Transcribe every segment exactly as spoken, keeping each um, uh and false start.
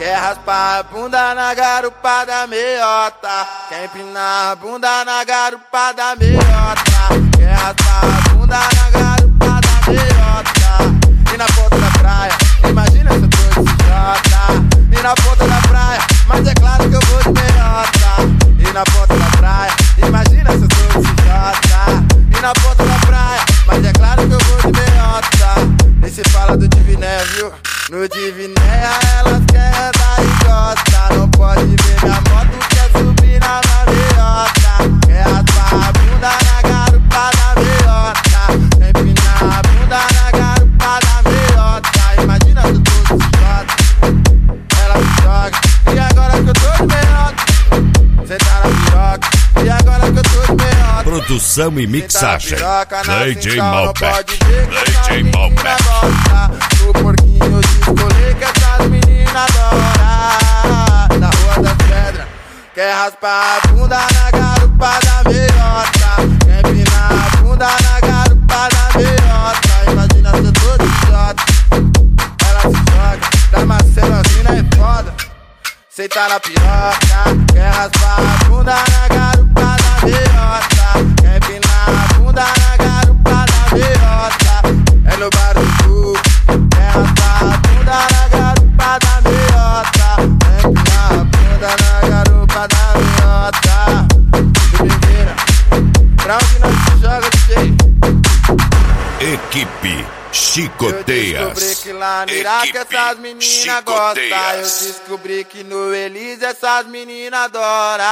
Quer raspar a bunda na garupa da meiota, quer empinar a bunda na garupa da meiota. Quer raspar a bunda na garupa da meiota. E na ponta da praia, imagina se eu tô de ciota. E na ponta da praia, mas é claro que eu vou de meiota. E na ponta da praia, imagina se eu tô de ciota. E na ponta da praia, mas é claro que eu vou de meiota. Nem se fala do Divinéia, viu? No Divinéia elas querem andar e gosta. Não pode ver minha moto, quer subir na meiota. Quer raspar a bunda na garupa da meiota. Quer empinar a bunda na garupa da meiota. Imagina se eu tô de ciota, ela se joga. E agora que eu tô de meiota, cê tá na piroca. E agora que eu tô de meiota, produção e mixagem D J Malbec, D J Malbec. No porquinho de escolher que essas meninas adoram. Na rua das pedras, quer raspar a bunda na garupa da meiota. Quer empinar a bunda na garupa da meiota. Imagina se eu tô de idiota, ela se joga. Da Marcelosina é foda, cê tá na piroca. Quer raspar a bunda na garupa da meiota. Quer empinar a bunda na garupa da meiota. É no bar do Sul. Quer raspar a bunda na garupa da meiota. Quer empinar a bunda na garupa da meiota. Domingueira, pra onde nós se joga, D J? Equipe Chicoteias. Eu descobri que lá no Iraque essas meninas gostam. Eu descobri que no Elise essas meninas adoram.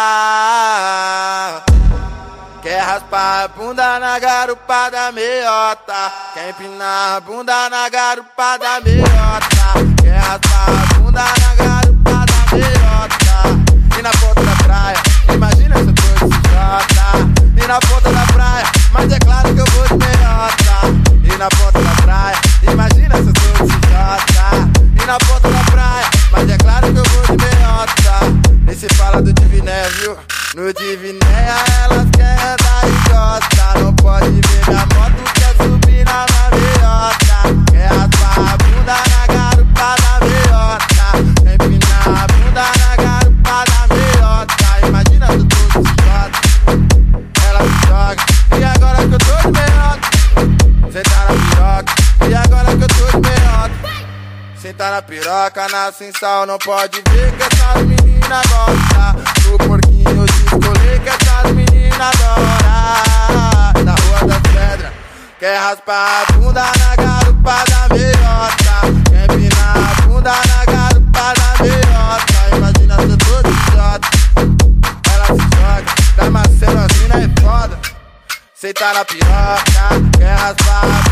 Quer raspar a bunda na garupa da meiota. Quer empinar a bunda na garupa da meiota. Quer raspar a bunda na garupa da meiota. E na ponta da praia, imagina se eu tô de ciota. E na ponta da praia, mas é claro que eu vou de meiota. E na ponta da praia, imagina se eu tô de ciota. E na ponta da praia, mas é claro que eu vou de meiota. Nem se fala do Divinéia, viu? No Divinéia elas querem andar e gosta. Não pode ver minha moto, quer subir na meiota. Quer raspar a bunda na garupa da meiota. Quer empinar a bunda na garupa da meiota. Imagina se eu tô de ciota, ela se joga. E agora que eu tô de meiota, cê tá na piroca. E agora que eu tô de meiota, cê tá na piroca. Na Cinsal não pode ver que essas meninas gostam. No porquinho de escolher que essas meninas adoram. Na rua das pedras, quer raspar a bunda na garupa da meiota. Quer empinar a bunda na garupa da meiota. Imagina se eu tô de idiota, ela se joga. Da Marcelosina é foda, cê tá na piroca. Quer raspar a